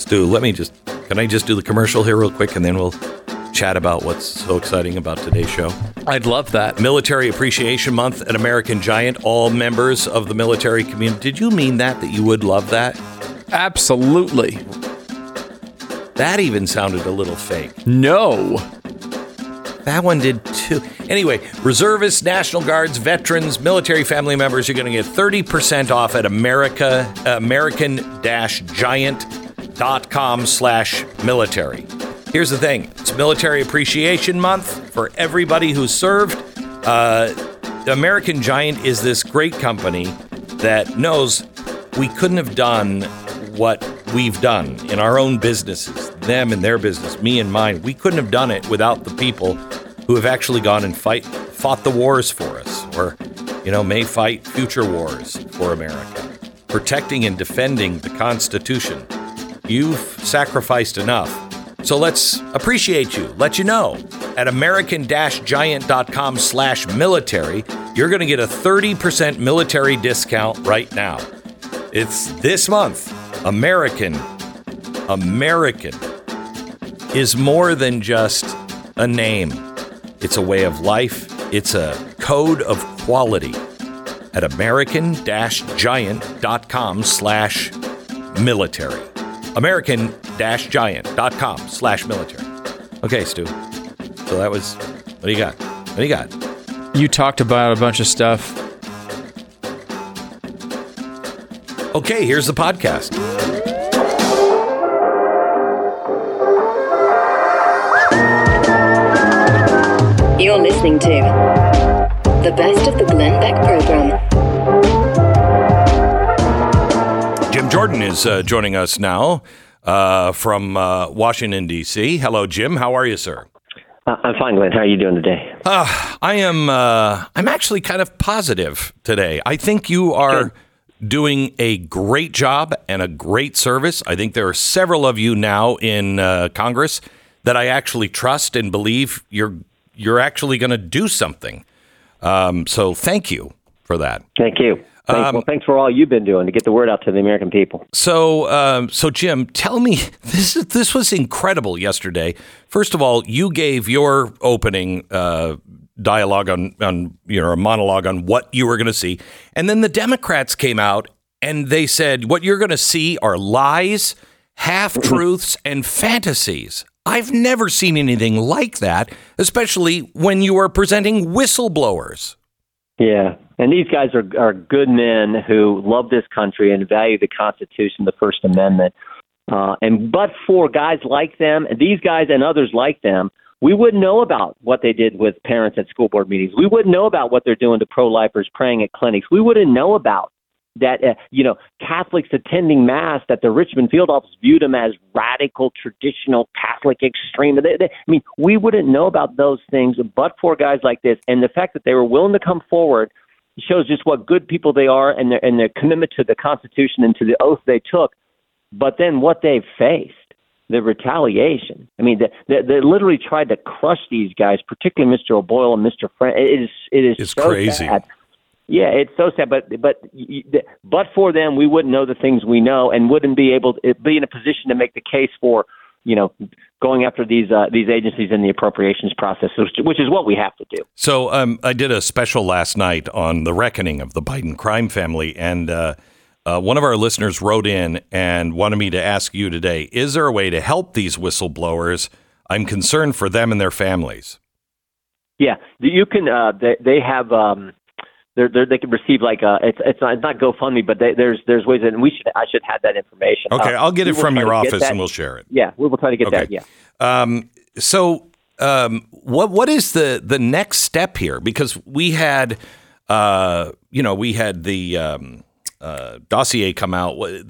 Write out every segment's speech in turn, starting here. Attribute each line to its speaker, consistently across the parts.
Speaker 1: Stu, can I just do the commercial here real quick, and then we'll chat about what's so exciting about today's show?
Speaker 2: I'd love that.
Speaker 1: Military Appreciation Month at American Giant. All members of the military community. Did you mean that you would love that?
Speaker 2: Absolutely.
Speaker 1: That even sounded a little fake.
Speaker 2: No.
Speaker 1: That one did too. Anyway, reservists, National Guards, veterans, military family members, you're going to get 30% off at american-giant.com/military. Here's the thing. It's Military Appreciation Month for everybody who's served. American Giant is this great company that knows we couldn't have done what we've done in our own businesses, them and their business, me and mine. We couldn't have done it without the people who have actually gone and fought the wars for us, or, may fight future wars for America, protecting and defending the Constitution. You've sacrificed enough. So let's appreciate you, let you know. At american-giant.com/military, you're going to get a 30% military discount right now. It's this month. American is more than just a name. It's a way of life. It's a code of quality at american-giant.com/military. american-giant.com/military. Okay, Stu. So that was, what do you got?
Speaker 2: You talked about a bunch of stuff.
Speaker 1: Okay, here's the podcast.
Speaker 3: You're listening to the best of the Glenn Beck program.
Speaker 1: Jim Jordan is joining us now from Washington, D.C. Hello, Jim. How are you, sir?
Speaker 4: I'm fine, Glenn. How are you doing today?
Speaker 1: I'm actually kind of positive today. I think you are doing a great job and a great service. I think there are several of you now in Congress that I actually trust and believe you're actually going to do something. So thank you for that.
Speaker 4: Thank you. Thanks for all you've been doing to get the word out to the American people.
Speaker 1: So Jim, tell me, this was incredible yesterday. First of all, you gave your opening dialogue on a monologue on what you were going to see, and then the Democrats came out and they said what you're going to see are lies, half-truths, and fantasies. I've never seen anything like that, especially when you are presenting whistleblowers.
Speaker 4: Yeah, and these guys are good men who love this country and value the Constitution, the First Amendment. But for guys like them, and these guys and others like them, we wouldn't know about what they did with parents at school board meetings. We wouldn't know about what they're doing to pro-lifers praying at clinics. We wouldn't know about that, Catholics attending Mass, that the Richmond field office viewed them as radical, traditional, Catholic extreme. We wouldn't know about those things but for guys like this. And the fact that they were willing to come forward shows just what good people they are and their commitment to the Constitution and to the oath they took. But then what they've faced, the retaliation. They literally tried to crush these guys, particularly Mr. O'Boyle and Mr. Friend. It is
Speaker 1: it's
Speaker 4: so
Speaker 1: crazy.
Speaker 4: Sad. Yeah, it's so sad. But for them, we wouldn't know the things we know and wouldn't be able to be in a position to make the case for, going after these agencies in the appropriations process, which is what we have to do.
Speaker 1: So I did a special last night on the reckoning of the Biden crime family, and one of our listeners wrote in and wanted me to ask you today, is there a way to help these whistleblowers? I'm concerned for them and their families.
Speaker 4: Yeah, you can. They have. They can receive it's not GoFundMe, but there's ways, and I should have that information.
Speaker 1: Okay, I'll get it from your office and we'll share it.
Speaker 4: Yeah, we will try to get that. Yeah.
Speaker 1: What is the next step here? Because we had the dossier come out. Not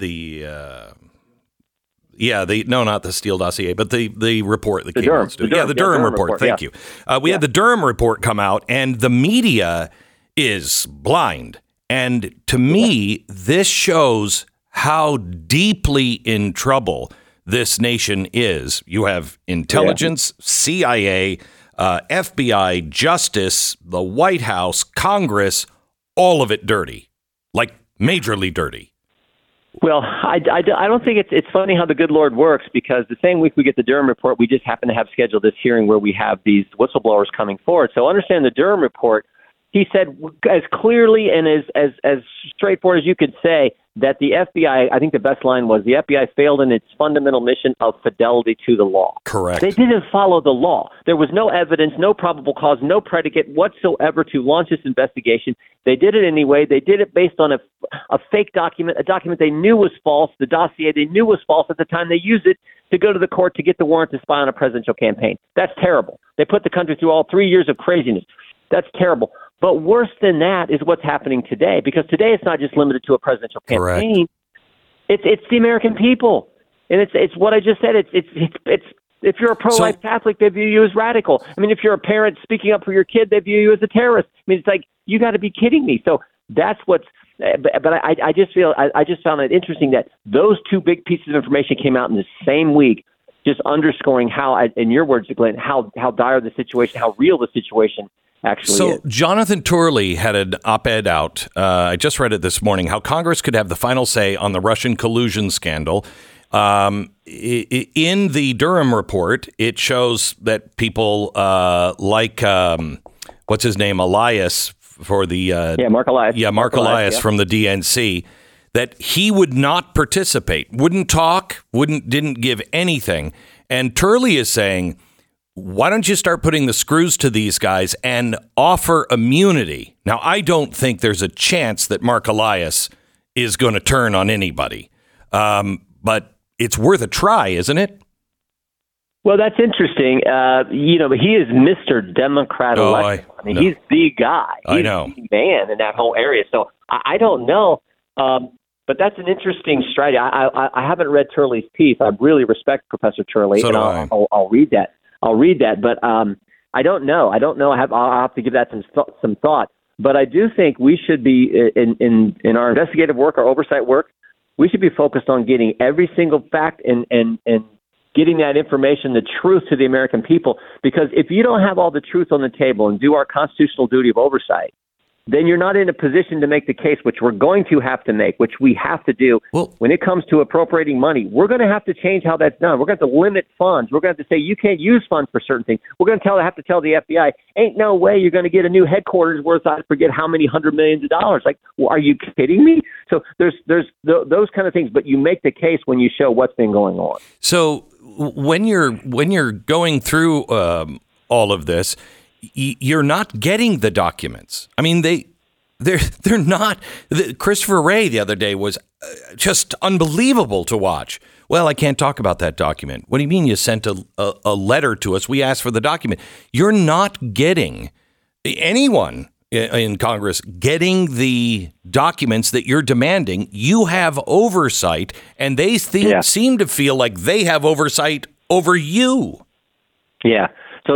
Speaker 1: the Steele dossier, but the report that came out. The Durham report. Thank you. We had the Durham report come out, and the media is blind. And to me, this shows how deeply in trouble this nation is. You have intelligence, CIA, FBI, justice, the White House, Congress, all of it dirty, like majorly dirty.
Speaker 4: Well, I don't think it's funny how the good Lord works, because the same week we get the Durham report, we just happen to have scheduled this hearing where we have these whistleblowers coming forward. So understand the Durham report. He said as clearly and as straightforward as you could say that the FBI, I think the best line was, the FBI failed in its fundamental mission of fidelity to the law.
Speaker 1: Correct.
Speaker 4: They didn't follow the law. There was no evidence, no probable cause, no predicate whatsoever to launch this investigation. They did it anyway. They did it based on a fake document, a document they knew was false, the dossier they knew was false at the time they used it to go to the court to get the warrant to spy on a presidential campaign. That's terrible. They put the country through all 3 years of craziness. That's terrible. But worse than that is what's happening today, because today it's not just limited to a presidential campaign. Correct. It's the American people, and it's what I just said. It's if you're a pro-life Catholic, they view you as radical. I mean, if you're a parent speaking up for your kid, they view you as a terrorist. I mean, it's like, you got to be kidding me. So that's what's. But I just found it interesting that those two big pieces of information came out in the same week, just underscoring how, in your words, Glenn, how dire the situation, how real the situation actually is.
Speaker 1: Jonathan Turley had an op-ed out. I just read it this morning, how Congress could have the final say on the Russian collusion scandal. In the Durham report, it shows that people like, what's his name, Elias for the...
Speaker 4: Mark Elias.
Speaker 1: Yeah, Mark Elias from the DNC, that he would not participate, wouldn't talk, didn't give anything. And Turley is saying, why don't you start putting the screws to these guys and offer immunity? Now, I don't think there's a chance that Mark Elias is going to turn on anybody. But it's worth a try, isn't it?
Speaker 4: Well, that's interesting. He is Mr. Democrat elect. I mean, he's the guy. He's the man in that whole area. So I don't know. But that's an interesting strategy. I haven't read Turley's piece. I really respect Professor Turley.
Speaker 1: So
Speaker 4: and I'll read that. But I don't know. I'll have to give that some thought. But I do think we should be, in our investigative work, our oversight work, we should be focused on getting every single fact and getting that information, the truth, to the American people. Because if you don't have all the truth on the table and do our constitutional duty of oversight, then you're not in a position to make the case, which we're going to have to make, which we have to do. Well, when it comes to appropriating money, we're going to have to change how that's done. We're going to have to limit funds. We're going to have to say you can't use funds for certain things. We're going to have to tell the FBI, ain't no way you're going to get a new headquarters worth, I forget how many $100 million. Like, well, are you kidding me? So there's those kind of things. But you make the case when you show what's been going on.
Speaker 1: So when you're going through all of this, you're not getting the documents. I mean, they're not. Christopher Wray the other day was just unbelievable to watch. Well, I can't talk about that document. What do you mean you sent a letter to us? We asked for the document. You're not getting anyone in Congress getting the documents that you're demanding. You have oversight, and they seem to feel like they have oversight over you.
Speaker 4: Yeah. So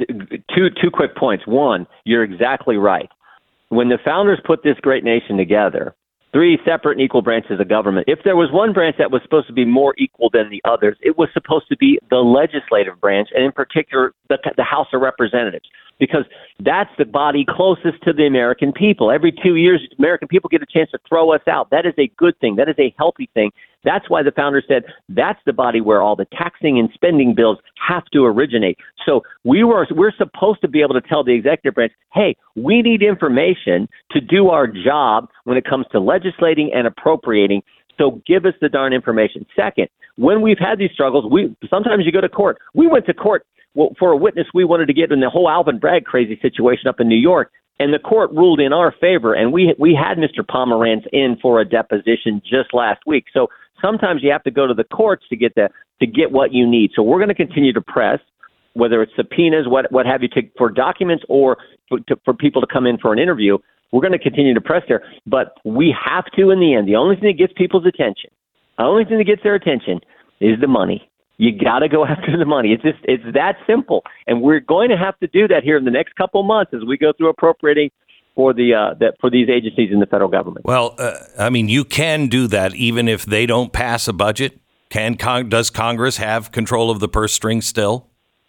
Speaker 4: two quick points. One, you're exactly right. When the founders put this great nation together, 3 separate and equal branches of government, if there was one branch that was supposed to be more equal than the others, it was supposed to be the legislative branch, and in particular, the House of Representatives, because that's the body closest to the American people. Every 2 years, American people get a chance to throw us out. That is a good thing. That is a healthy thing. That's why the founders said that's the body where all the taxing and spending bills have to originate. So we're supposed to be able to tell the executive branch, hey, we need information to do our job when it comes to legislating and appropriating. So give us the darn information. Second, when we've had these struggles, sometimes you go to court. We went to court for a witness we wanted to get in the whole Alvin Bragg crazy situation up in New York. And the court ruled in our favor, and we had Mr. Pomerantz in for a deposition just last week. So sometimes you have to go to the courts to get what you need. So we're going to continue to press, whether it's subpoenas, what have you, for documents or for people to come in for an interview. We're going to continue to press there, but we have to, in the end, the only thing that gets people's attention, the only thing that gets their attention is the money. You got to go after the money. It's that simple. And we're going to have to do that here in the next couple of months as we go through appropriating for for these agencies in the federal government.
Speaker 1: Well, I mean, you can do that even if they don't pass a budget. Does Congress have control of the purse string still?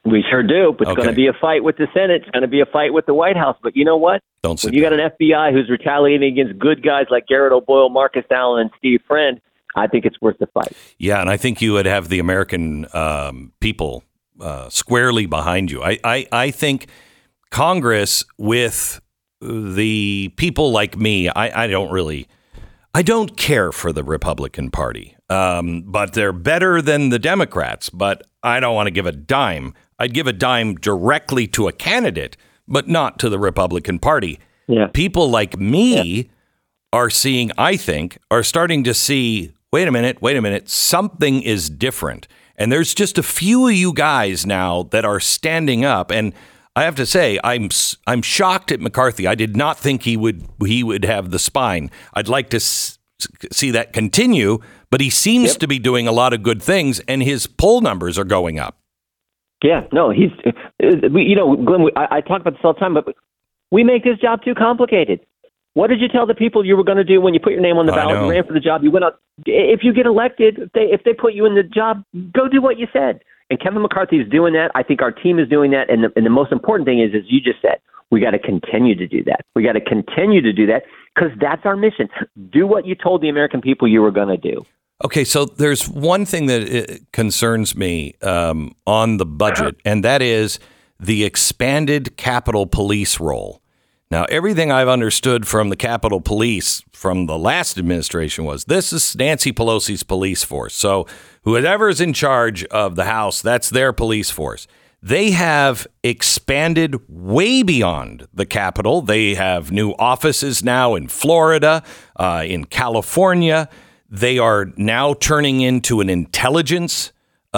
Speaker 4: We sure do. But it's going to be a fight with the Senate. It's going to be a fight with the White House. But you know what? When you got an FBI who's retaliating against good guys like Garrett O'Boyle, Marcus Allen, and Steve Friend, I think it's worth the fight.
Speaker 1: Yeah, and I think you would have the American people squarely behind you. I think Congress, with the people like me, I don't care for the Republican Party, but they're better than the Democrats. But I don't want to give a dime. I'd give a dime directly to a candidate, but not to the Republican Party.
Speaker 4: Yeah.
Speaker 1: People like me are starting to see, wait a minute, something is different. And there's just a few of you guys now that are standing up. And I have to say, I'm shocked at McCarthy. I did not think he would have the spine. I'd like to see that continue, but he seems to be doing a lot of good things, and his poll numbers are going up.
Speaker 4: Yeah, no, Glenn, I talk about this all the time, but we make this job too complicated. What did you tell the people you were going to do when you put your name on the ballot and ran for the job? You went out. If you get elected, if they put you in the job, go do what you said. And Kevin McCarthy is doing that. I think our team is doing that. And the most important thing is, as you just said, we got to continue to do that. We got to continue to do that because that's our mission. Do what you told the American people you were going to do.
Speaker 1: Okay, so there's one thing that concerns me on the budget, and that is the expanded Capitol Police role. Now, everything I've understood from the Capitol Police from the last administration was this is Nancy Pelosi's police force. So whoever's in charge of the House, that's their police force. They have expanded way beyond the Capitol. They have new offices now in Florida, in California. They are now turning into an intelligence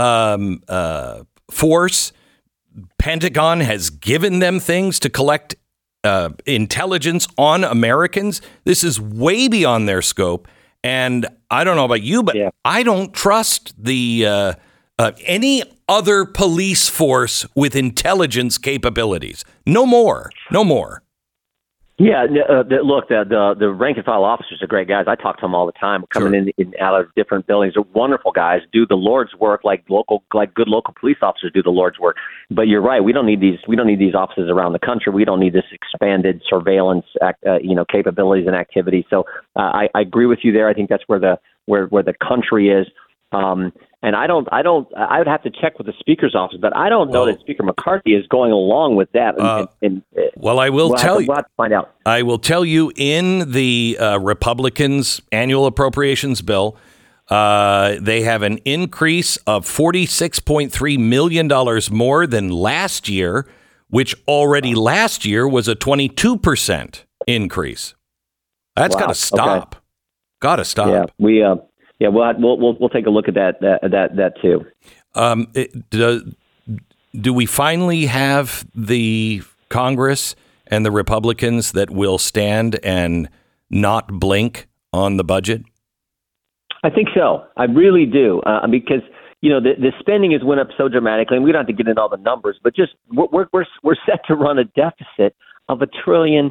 Speaker 1: force. Pentagon has given them things to collect intelligence on Americans. This is way beyond their scope. And I don't know about you, but I don't trust the any other police force with intelligence capabilities. No more. Yeah,
Speaker 4: look, the rank and file officers are great guys. I talk to them all the time, coming in out of different buildings. They're wonderful guys, do the Lord's work like good local police officers do the Lord's work. But you're right, we don't need these offices around the country. We don't need this expanded surveillance capabilities and activities. So I agree with you there. I think that's where the country is. And I would have to check with the Speaker's office, but I don't know that Speaker McCarthy is going along with that.
Speaker 1: Well, I will tell you.
Speaker 4: We'll have to find out.
Speaker 1: I will tell you in the Republicans' annual appropriations bill, they have an increase of $46.3 million more than last year, which already last year was a 22% increase. That's got to stop. Okay. Got to stop.
Speaker 4: Yeah, we'll take a look at that too.
Speaker 1: Do we finally have the Congress and the Republicans that will stand and not blink on the budget?
Speaker 4: I think so. I really do, because the spending has went up so dramatically, and we don't have to get into all the numbers, but just we're set to run a deficit of $1.5 trillion.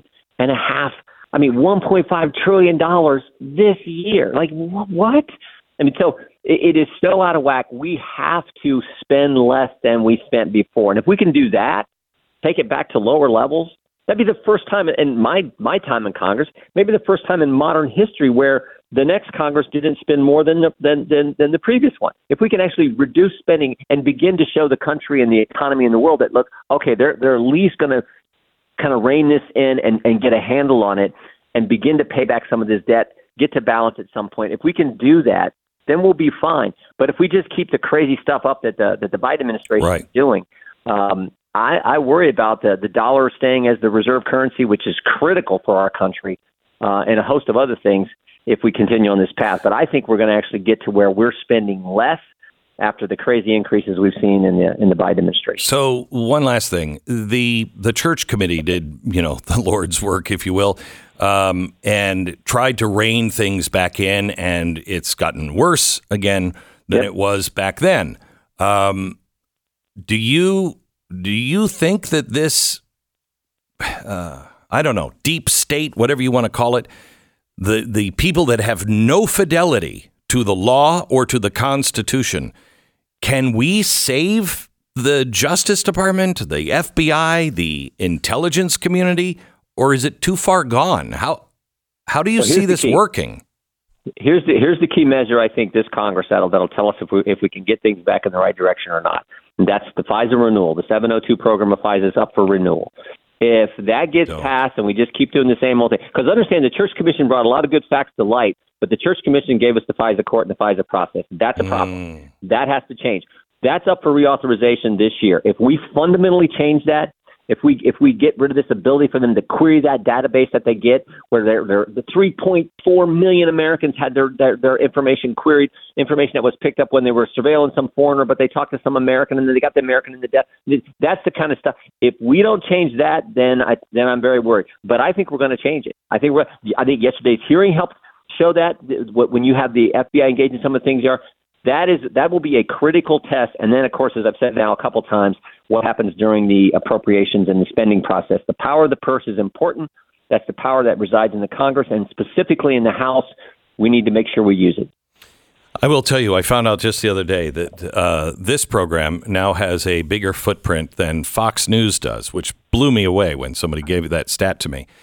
Speaker 4: $1.5 trillion this year. Like, what? So it is so out of whack. We have to spend less than we spent before. And if we can do that, take it back to lower levels, that'd be the first time in my time in Congress, maybe the first time in modern history where the next Congress didn't spend more than the previous one. If we can actually reduce spending and begin to show the country and the economy and the world that, look, okay, they're at least going to kind of rein this in and get a handle on it and begin to pay back some of this debt, get to balance at some point. If we can do that, then we'll be fine. But if we just keep the crazy stuff up that the Biden administration is doing, I worry about the dollar staying as the reserve currency, which is critical for our country, and a host of other things if we continue on this path. But I think we're going to actually get to where we're spending less after the crazy increases we've seen in the Biden administration.
Speaker 1: So one last thing, the church committee did, the Lord's work, if you will, and tried to rein things back in, and it's gotten worse again than it was back then. Do you think that this, deep state, whatever you want to call it, the people that have no fidelity to the law or to the Constitution, can we save the Justice Department, the FBI, the intelligence community, or is it too far gone? How do you see this working?
Speaker 4: Here's the key measure. I think this Congress that'll tell us if we can get things back in the right direction or not. And that's the FISA renewal. The 702 program of FISA is up for renewal. If that gets passed and we just keep doing the same old thing, because understand the Church Commission brought a lot of good facts to light, but the Church Commission gave us the FISA court and the FISA process. That's a problem. That has to change. That's up for reauthorization this year. If we fundamentally change that, if we get rid of this ability for them to query that database that they get, where the 3.4 million Americans had their information queried, information that was picked up when they were surveilling some foreigner, but they talked to some American and then they got the American in the death. That's the kind of stuff. If we don't change that, then I'm very worried. But I think we're going to change it. I think yesterday's hearing helped show that when you have the FBI engaged in some of the things that will be a critical test. And then, of course, as I've said now a couple times, what happens during the appropriations and the spending process. The power of the purse is important. That's the power that resides in the Congress, and specifically in the House. We need to make sure we use it.
Speaker 1: I will tell you, I found out just the other day that this program now has a bigger footprint than Fox News does, which blew me away when somebody gave that stat to me.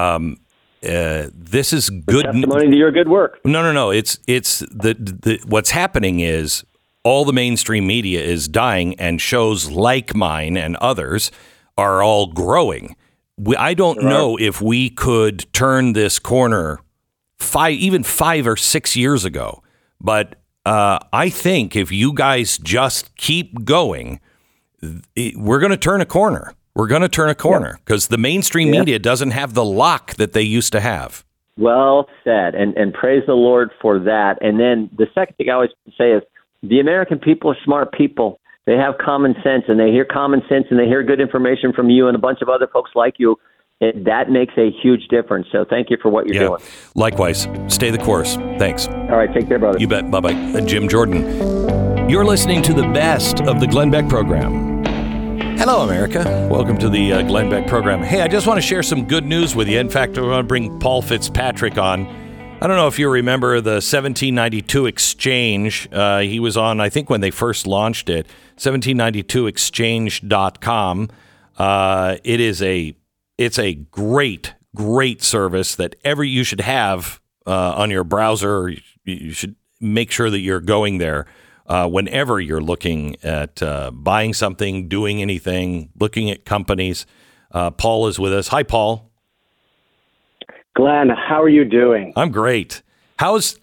Speaker 1: This is good
Speaker 4: testimony to your good work.
Speaker 1: No. It's the what's happening is all the mainstream media is dying, and shows like mine and others are all growing. I don't know if we could turn this corner 5 or 6 years ago, but I think if you guys just keep going, we're going to turn a corner. We're going to turn a corner because the mainstream media doesn't have the lock that they used to have.
Speaker 4: Well said, and praise the Lord for that. And then the second thing I always say is the American people are smart people. They have common sense, and they hear common sense, and they hear good information from you and a bunch of other folks like you. That makes a huge difference. So thank you for what you're doing.
Speaker 1: Likewise. Stay the course. Thanks.
Speaker 4: All right. Take care, brother.
Speaker 1: You bet. Bye-bye. Jim Jordan. You're listening to the best of the Glenn Beck program. Hello, America. Welcome to the Glenn Beck program. Hey, I just want to share some good news with you. In fact, I want to bring Paul Fitzpatrick on. I don't know if you remember the 1792 Exchange. He was on, I think, when they first launched it, 1792exchange.com. It's a great service that you should have on your browser. You should make sure that you're going there whenever you're looking at buying something, doing anything, looking at companies. Paul is with us. Hi, Paul.
Speaker 5: Glenn, how are you doing?
Speaker 1: I'm great. How's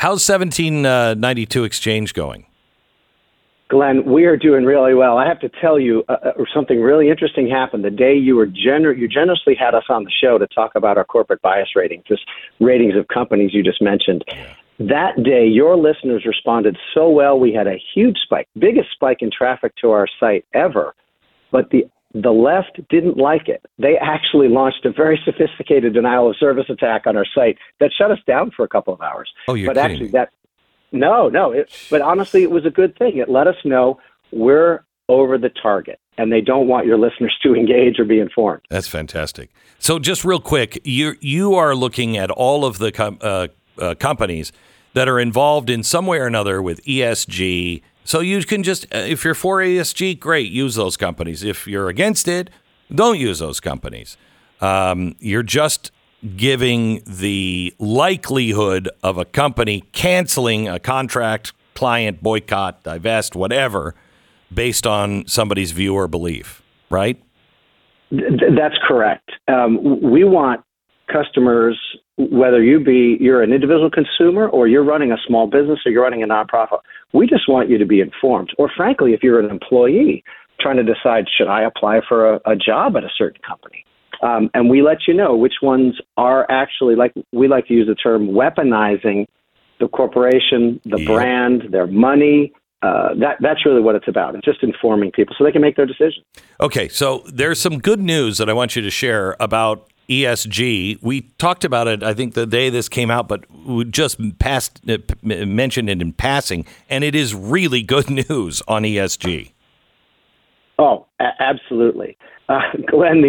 Speaker 1: 1792 Exchange going?
Speaker 5: Glenn, we are doing really well. I have to tell you, something really interesting happened the day you generously had us on the show to talk about our corporate bias ratings, this ratings of companies you just mentioned. Yeah. That day, your listeners responded so well. We had a huge spike, biggest spike in traffic to our site ever. But the left didn't like it. They actually launched a very sophisticated denial of service attack on our site that shut us down for a couple of hours.
Speaker 1: Oh, you're kidding me.
Speaker 5: No. But honestly, it was a good thing. It let us know we're over the target, and they don't want your listeners to engage or be informed.
Speaker 1: That's fantastic. So just real quick, you are looking at all of the companies that are involved in some way or another with ESG. So you can just, if you're for ESG, great, use those companies. If you're against it, don't use those companies. You're just giving the likelihood of a company canceling a contract, client, boycott, divest, whatever, based on somebody's view or belief, right?
Speaker 5: That's correct. We want customers, whether you're an individual consumer or you're running a small business or you're running a nonprofit, we just want you to be informed. Or frankly, if you're an employee trying to decide, should I apply for a job at a certain company? And we let you know which ones are actually, like we like to use the term, weaponizing the corporation, the brand, their money. That's really what it's about. It's just informing people so they can make their decision.
Speaker 1: Okay, so there's some good news that I want you to share about ESG. We talked about it, I think, the day this came out, but we just mentioned it in passing, and it is really good news on ESG.
Speaker 5: Oh, absolutely. Glenn,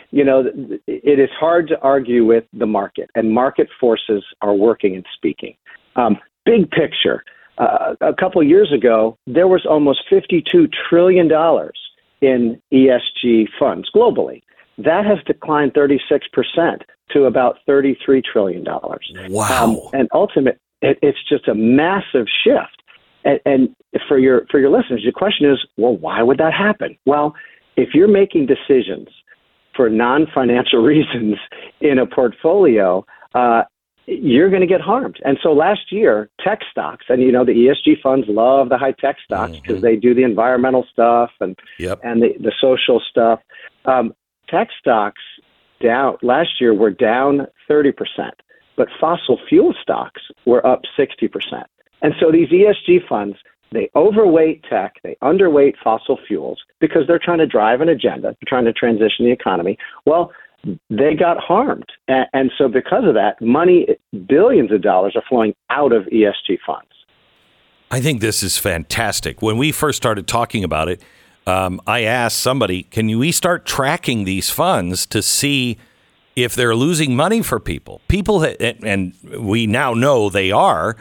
Speaker 5: it is hard to argue with the market, and market forces are working and speaking. Big picture, a couple of years ago, there was almost $52 trillion in ESG funds globally. That has declined 36% to about $33 trillion.
Speaker 1: Wow.
Speaker 5: And ultimately, it's just a massive shift. And for your listeners, the question is, well, why would that happen? Well, if you're making decisions for non-financial reasons in a portfolio, you're going to get harmed. And so last year, tech stocks, and the ESG funds love the high tech stocks because they do the environmental stuff and the social stuff. Tech stocks last year were down 30%, but fossil fuel stocks were up 60%. And so these ESG funds, they overweight tech, they underweight fossil fuels because they're trying to drive an agenda, they're trying to transition the economy. Well, they got harmed. And so because of that, billions of dollars are flowing out of ESG funds.
Speaker 1: I think this is fantastic. When we first started talking about it, I asked somebody, can we start tracking these funds to see if they're losing money for people? And we now know they are.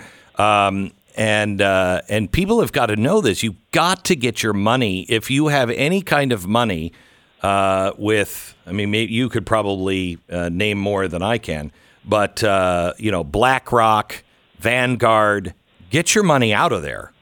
Speaker 1: And people have got to know this. You've got to get your money. If you have any kind of money maybe you could probably name more than I can, but, BlackRock, Vanguard, get your money out of there.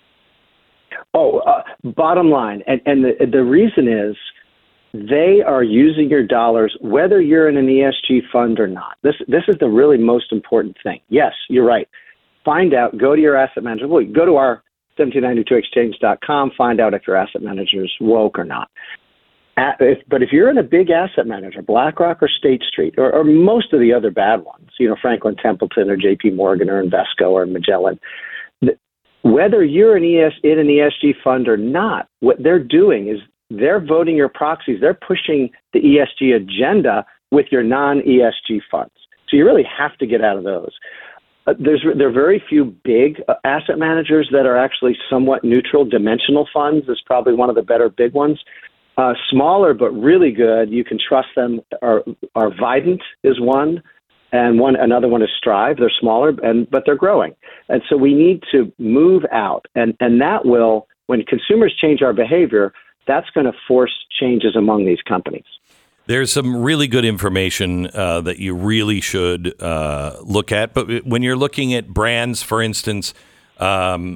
Speaker 5: Bottom line, and the reason is they are using your dollars, whether you're in an ESG fund or not. This is the really most important thing. Yes, you're right. Find out, go to your asset manager. Well, go to our 1792exchange.com, find out if your asset manager is woke or not. But if you're in a big asset manager, BlackRock or State Street, or most of the other bad ones, Franklin Templeton or JP Morgan or Invesco or Magellan, whether you're in an ESG fund or not, what they're doing is they're voting your proxies. They're pushing the ESG agenda with your non-ESG funds. So you really have to get out of those. There are very few big asset managers that are actually somewhat neutral. Dimensional funds is probably one of the better big ones. Smaller but really good, you can trust them. Are Vidant is one, and another one is Strive. They're smaller, but they're growing. And so we need to move out, and that will, when consumers change our behavior, that's going to force changes among these companies.
Speaker 1: There's some really good information that you really should look at. But when you're looking at brands, for instance, buy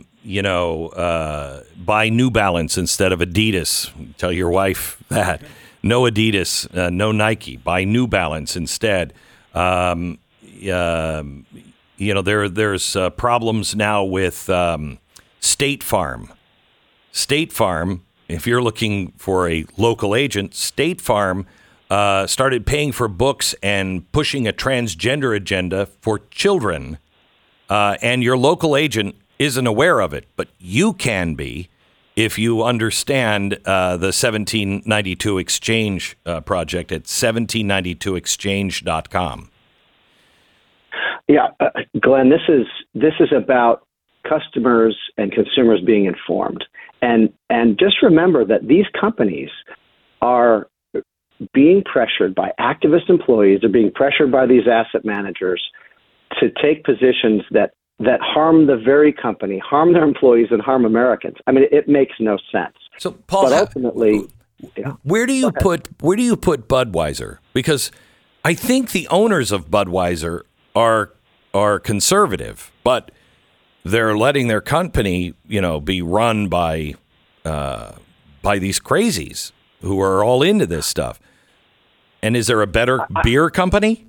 Speaker 1: New Balance instead of Adidas. Tell your wife that. No Adidas, no Nike. Buy New Balance instead. There's problems now with State Farm. State Farm, if you're looking for a local agent, State Farm started paying for books and pushing a transgender agenda for children. And your local agent isn't aware of it, but you can be if you understand the 1792 Exchange project at 1792exchange.com.
Speaker 5: Yeah, Glenn, this is about customers and consumers being informed. And just remember that these companies are being pressured by activist employees, they're being pressured by these asset managers to take positions that harm the very company, harm their employees, and harm Americans. I mean, it makes no sense.
Speaker 1: So, Paul,
Speaker 5: but ultimately,
Speaker 1: where do you put Budweiser? Because I think the owners of Budweiser are conservative, but they're letting their company, be run by these crazies who are all into this stuff. And is there a better beer company?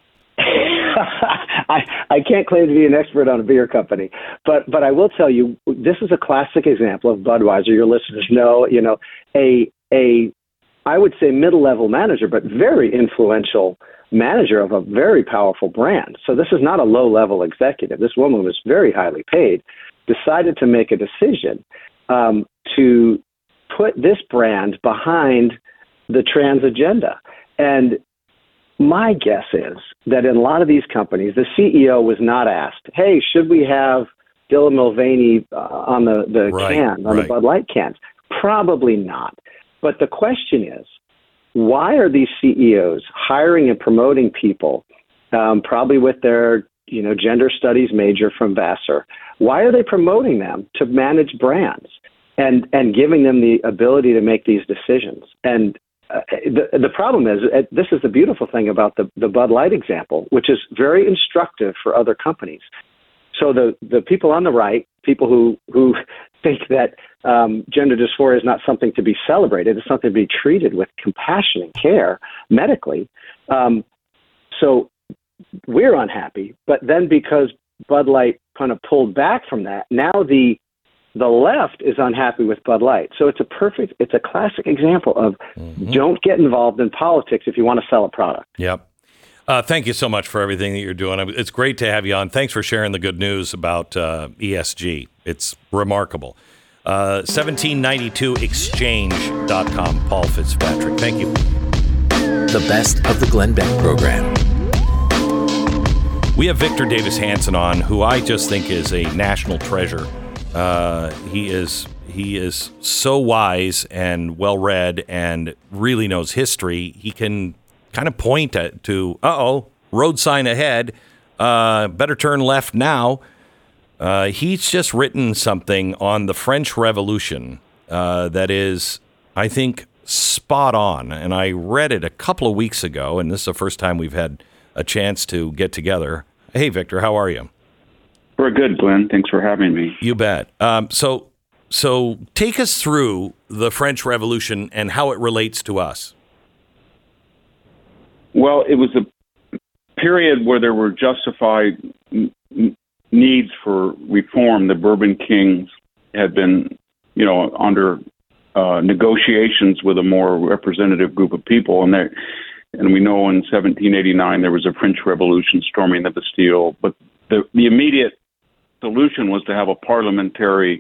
Speaker 5: I can't claim to be an expert on a beer company, but I will tell you, this is a classic example of Budweiser. Your listeners know, I would say middle-level manager, but very influential manager of a very powerful brand. So this is not a low-level executive. This woman was very highly paid, decided to make a decision to put this brand behind the trans agenda. And my guess is that in a lot of these companies, the CEO was not asked, hey, should we have Dylan Mulvaney on the can, on the Bud Light cans? Probably not. But the question is, why are these CEOs hiring and promoting people, probably with their gender studies major from Vassar? Why are they promoting them to manage brands? and giving them the ability to make these decisions. And the problem is, this is the beautiful thing about the Bud Light example, which is very instructive for other companies. So the people on the right, people who think that gender dysphoria is not something to be celebrated, it's something to be treated with compassion and care medically. So we're unhappy, but then because Bud Light kind of pulled back from that, now the left is unhappy with Bud Light. So it's a classic example of don't get involved in politics if you want to sell a product.
Speaker 1: Yep. Thank you so much for everything that you're doing. It's great to have you on. Thanks for sharing the good news about ESG. It's remarkable. 1792exchange.com. Paul Fitzpatrick. Thank you.
Speaker 6: The best of the Glenn Beck program.
Speaker 1: We have Victor Davis Hanson on, who I just think is a national treasure. He is so wise and well-read and really knows history. He can kind of point to road sign ahead, better turn left now. He's just written something on the French Revolution that is, I think, spot on. And I read it a couple of weeks ago, and this is the first time we've had a chance to get together. Hey, Victor, how are you?
Speaker 7: We're good, Glenn. Thanks for having me.
Speaker 1: You bet. So take us through the French Revolution and how it relates to us.
Speaker 7: Well, it was a period where there were justified needs for reform. The Bourbon kings had been, under negotiations with a more representative group of people, and we know in 1789 there was a French Revolution storming the Bastille. But the immediate solution was to have a parliamentary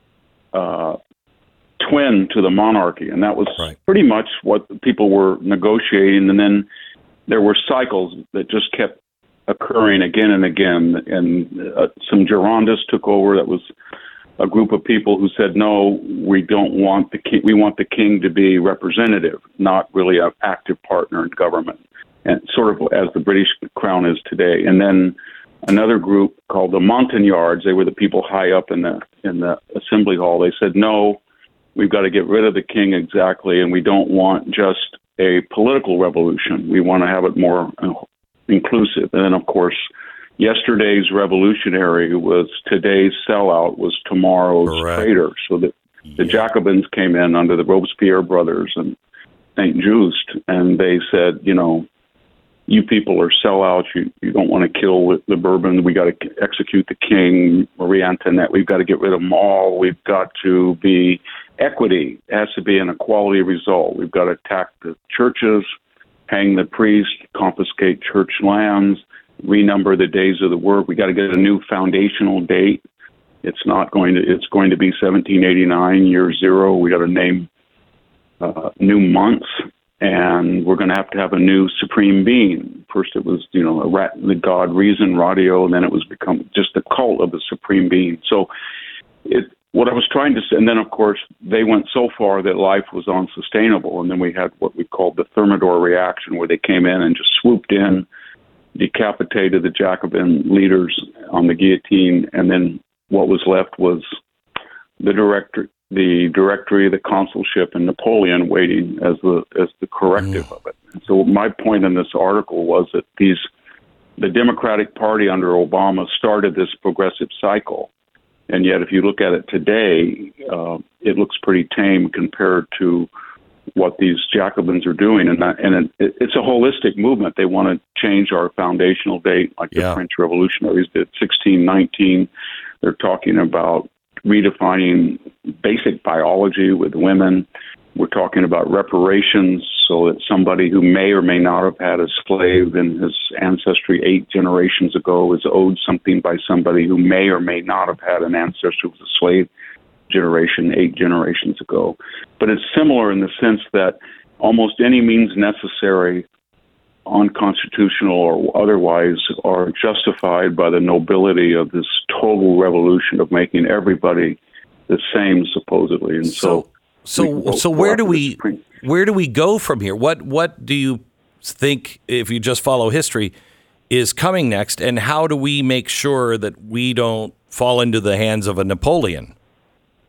Speaker 7: twin to the monarchy, and that was pretty much what people were negotiating. And then there were cycles that just kept occurring again and again. And some Girondists took over. That was a group of people who said, no, we don't want the king. We want the king to be representative, not really an active partner in government, and sort of as the British crown is today. And then another group called the Montagnards, they were the people high up in the assembly hall. They said, no, we've got to get rid of the king exactly, and we don't want just a political revolution. We want to have it more inclusive. And then, of course, yesterday's revolutionary was today's sellout, was tomorrow's traitor. So the Jacobins came in under the Robespierre brothers and St. Just, and they said, you people are sellouts. You don't want to kill the Bourbon. We got to execute the king, Marie Antoinette. We've got to get rid of them all. We've got to be equity. It has to be an equality result. We've got to attack the churches, hang the priest, confiscate church lands, renumber the days of the work. We got to get a new foundational date. It's going to be 1789, year zero. We got to name new months. And we're going to have a new supreme being. First, it was, the god reason, radio, and then it was become just the cult of the supreme being. So, what I was trying to say, and then of course they went so far that life was unsustainable, and then we had what we called the Thermidor reaction, where they came in and just swooped in, decapitated the Jacobin leaders on the guillotine, and then what was left was the directory, the consulship, and Napoleon waiting as the corrective of it. And so my point in this article was that the Democratic Party under Obama started this progressive cycle, and yet if you look at it today, it looks pretty tame compared to what these Jacobins are doing, and it's a holistic movement. They want to change our foundational date, like the French revolutionaries did, 1619. They're talking about redefining basic biology with women. We're talking about reparations, so that somebody who may or may not have had a slave in his ancestry 8 generations ago is owed something by somebody who may or may not have had an ancestor who was a slave generation 8 generations ago. But it's similar in the sense that almost any means necessary, unconstitutional or otherwise, are justified by the nobility of this total revolution of making everybody the same, supposedly. And so
Speaker 1: where do we go from here? What do you think, if you just follow history, is coming next, and how do we make sure that we don't fall into the hands of a Napoleon?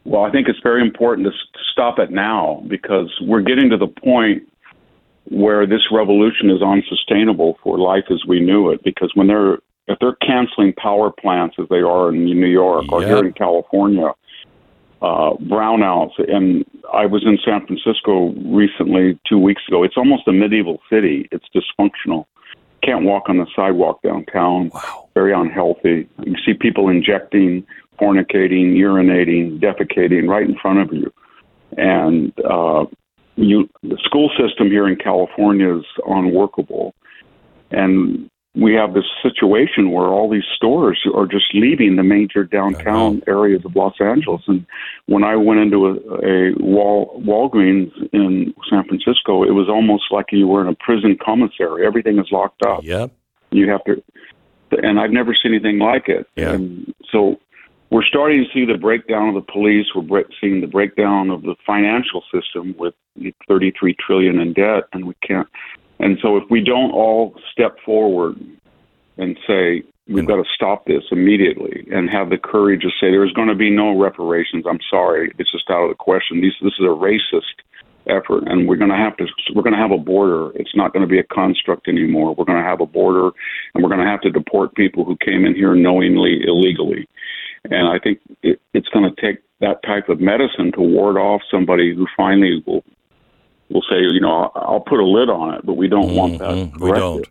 Speaker 7: Well, I think it's very important to stop it now, because we're getting to the point where this revolution is unsustainable for life as we knew it. Because if they're canceling power plants as they are in New York or here in California, brownouts, and I was in San Francisco recently 2 weeks ago. It's almost a medieval city. It's dysfunctional. Can't walk on the sidewalk downtown.
Speaker 1: Wow.
Speaker 7: Very unhealthy. You see people injecting, fornicating, urinating, defecating right in front of you. And the school system here in California is unworkable. And we have this situation where all these stores are just leaving the major downtown areas of Los Angeles. And when I went into a Walgreens in San Francisco, it was almost like you were in a prison commissary. Everything is locked up.
Speaker 1: Yep.
Speaker 7: You have to, and I've never seen anything like it.
Speaker 1: Yeah.
Speaker 7: And so we're starting to see the breakdown of the police. We're seeing the breakdown of the financial system with $33 trillion in debt, and we can't. And so if we don't all step forward and say, we've got to stop this immediately, and have the courage to say, there's going to be no reparations. I'm sorry. It's just out of the question. This is a racist effort, and we're going to have a border. It's not going to be a construct anymore. We're going to have a border, and we're going to have to deport people who came in here knowingly, illegally. And I think it's going to take that type of medicine to ward off somebody who finally will say, I'll put a lid on it, but we don't want that.
Speaker 1: We don't.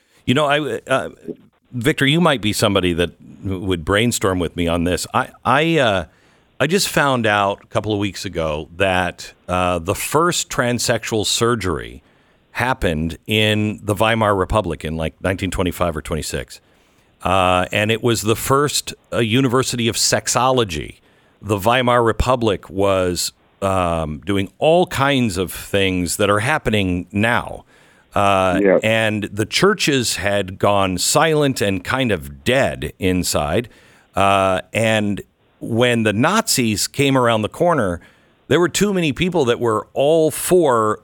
Speaker 1: Victor, you might be somebody that would brainstorm with me on this. I just found out a couple of weeks ago that the first transsexual surgery happened in the Weimar Republic in like 1925 or 26. And it was the first University of Sexology. The Weimar Republic was doing all kinds of things that are happening now. And the churches had gone silent and kind of dead inside. And when the Nazis came around the corner, there were too many people that were all for,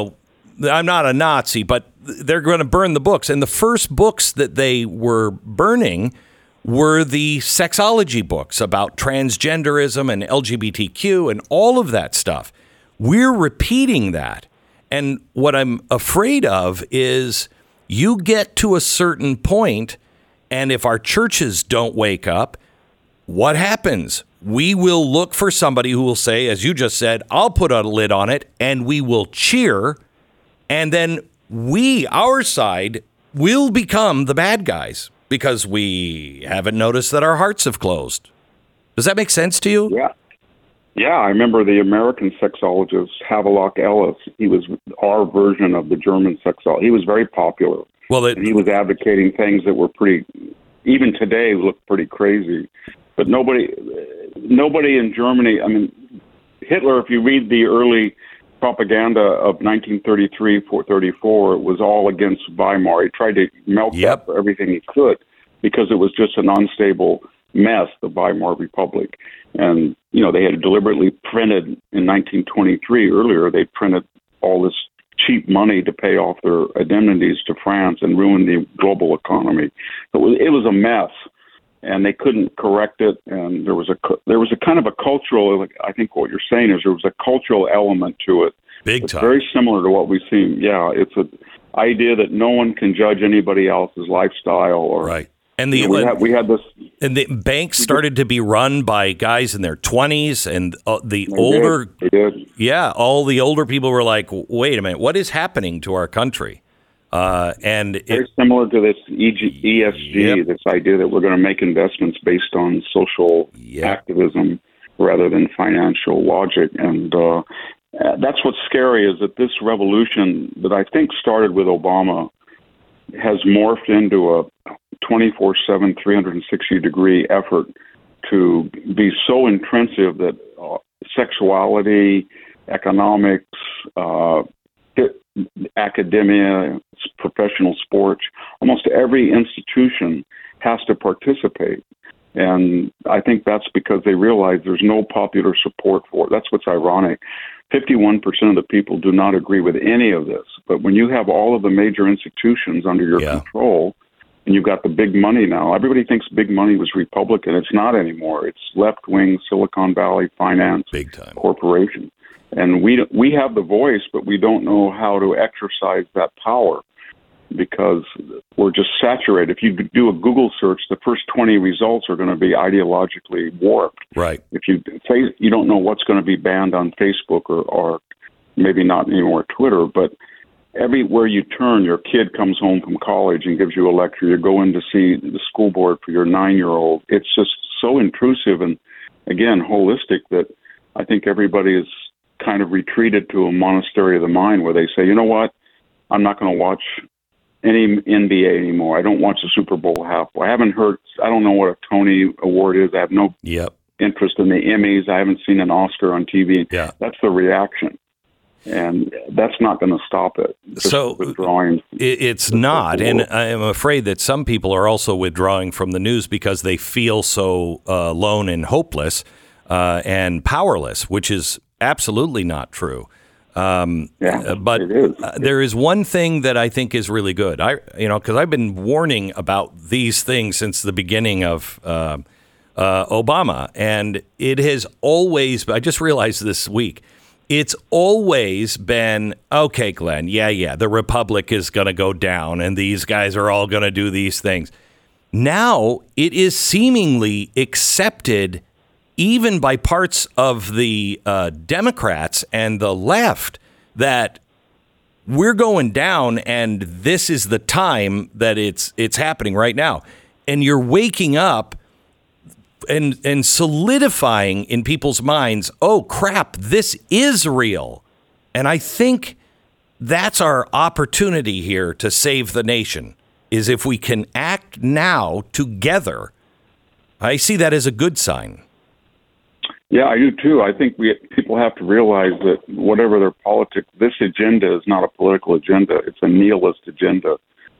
Speaker 1: I'm not a Nazi, but they're going to burn the books. And the first books that they were burning were the sexology books about transgenderism and LGBTQ and all of that stuff. We're repeating that. And what I'm afraid of is you get to a certain point, and if our churches don't wake up, what happens? We will look for somebody who will say, as you just said, I'll put a lid on it, and we will cheer. And then our side, will become the bad guys because we haven't noticed that our hearts have closed. Does that make sense to you?
Speaker 7: Yeah. Yeah, I remember the American sexologist, Havelock Ellis. He was our version of the German sexologist. He was very popular.
Speaker 1: Well,
Speaker 7: and he was advocating things that were even today, look pretty crazy. But nobody in Germany, Hitler, if you read the early propaganda of 1933-34, it was all against Weimar. He tried to melt up everything he could because it was just an unstable mess, the Weimar Republic. And, they had deliberately printed in 1923, earlier, they printed all this cheap money to pay off their indemnities to France and ruin the global economy. It was a mess, and they couldn't correct it. And there was a kind of a cultural, I think what you're saying is there was a cultural element to it.
Speaker 1: Big time.
Speaker 7: Very similar to what we've seen. Yeah, it's an idea that no one can judge anybody else's lifestyle. Or,
Speaker 1: right. And
Speaker 7: we had this.
Speaker 1: And the banks started to be run by guys in their 20s, and
Speaker 7: They did.
Speaker 1: Yeah, all the older people were like, wait a minute, what is happening to our country? And
Speaker 7: very similar to this ESG, this idea that we're going to make investments based on social activism rather than financial logic. And that's what's scary, is that this revolution that I think started with Obama has morphed into a 24/7, 360-degree effort to be so intrusive that sexuality, economics, academia, professional sports, almost every institution has to participate. And I think that's because they realize there's no popular support for it. That's what's ironic. 51% of the people do not agree with any of this. But when you have all of the major institutions under your control, And you've got the big money now. Everybody thinks big money was Republican. It's not anymore. It's left-wing Silicon Valley finance
Speaker 1: big time
Speaker 7: corporation. And we have the voice, but we don't know how to exercise that power because we're just saturated. If you do a Google search, the first 20 results are going to be ideologically warped.
Speaker 1: Right.
Speaker 7: If you say you don't know what's going to be banned on Facebook or maybe not anymore Twitter, but everywhere you turn, your kid comes home from college and gives you a lecture. You go in to see the school board for your 9-year-old. It's just so intrusive and, again, holistic that I think everybody is kind of retreated to a monastery of the mind where they say, you know what, I'm not going to watch any NBA anymore. I don't watch the Super Bowl half. I don't know what a Tony Award is. I have no interest in the Emmys. I haven't seen an Oscar on TV.
Speaker 1: Yeah.
Speaker 7: That's the reaction. And that's not going to stop it.
Speaker 1: So
Speaker 7: withdrawing.
Speaker 1: It's not. And I'm afraid that some people are also withdrawing from the news because they feel so lone and hopeless and powerless, which is absolutely not true. But
Speaker 7: it is.
Speaker 1: There is one thing that I think is really good. Because I've been warning about these things since the beginning of Obama, and it has always. I just realized this week. It's always been, okay, Glenn, the Republic is going to go down and these guys are all going to do these things. Now it is seemingly accepted even by parts of the Democrats and the left that we're going down and this is the time that it's happening right now. And you're waking up and solidifying in people's minds, oh, crap, this is real. And I think that's our opportunity here to save the nation, is if we can act now together. I see that as a good sign.
Speaker 7: Yeah, I do too. I think people have to realize that whatever their politics, this agenda is not a political agenda. It's a nihilist agenda.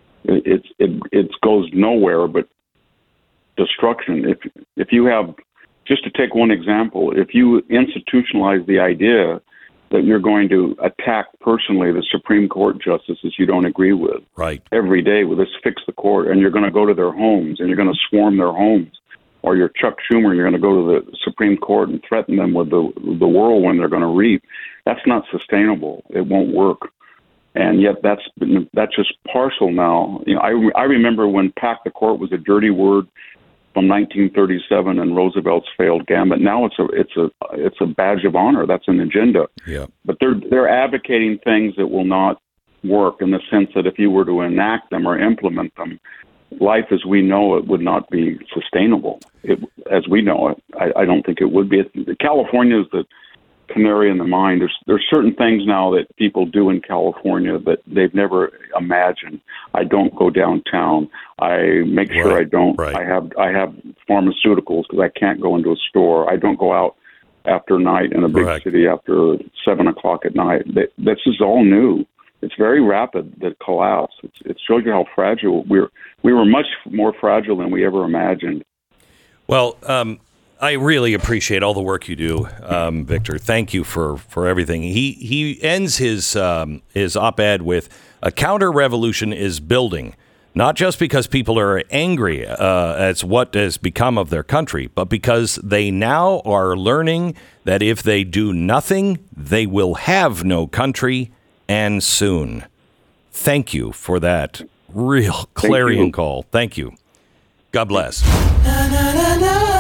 Speaker 7: It goes nowhere but destruction. If you have, just to take one example, if you institutionalize the idea that you're going to attack personally the Supreme Court justices you don't agree with,
Speaker 1: right,
Speaker 7: every day with this fix the court, and you're going to go to their homes and you're going to swarm their homes, or you're Chuck Schumer and you're going to go to the Supreme Court and threaten them with the whirlwind they're going to reap, that's not sustainable. It won't work. And yet that's just partial now. I remember when pack the court was a dirty word from 1937 and Roosevelt's failed gambit. Now it's a badge of honor. That's an agenda.
Speaker 1: Yeah. But
Speaker 7: they're advocating things that will not work, in the sense that if you were to enact them or implement them, life as we know it would not be sustainable. As we know it, I don't think it would be. California is the canary in the mine. There's certain things now that people do in California that they've never imagined. I don't go downtown. I make sure I don't. Right. I have pharmaceuticals because I can't go into a store. I don't go out after night in a big city after 7:00 at night. This is all new. It's very rapid, the collapse. It shows you how fragile we were much more fragile than we ever imagined.
Speaker 1: Well, I really appreciate all the work you do, Victor. Thank you for everything. He ends his op-ed with, a counter-revolution is building, not just because people are angry at what has become of their country, but because they now are learning that if they do nothing, they will have no country, and soon. Thank you for that real clarion call. Thank you. God bless.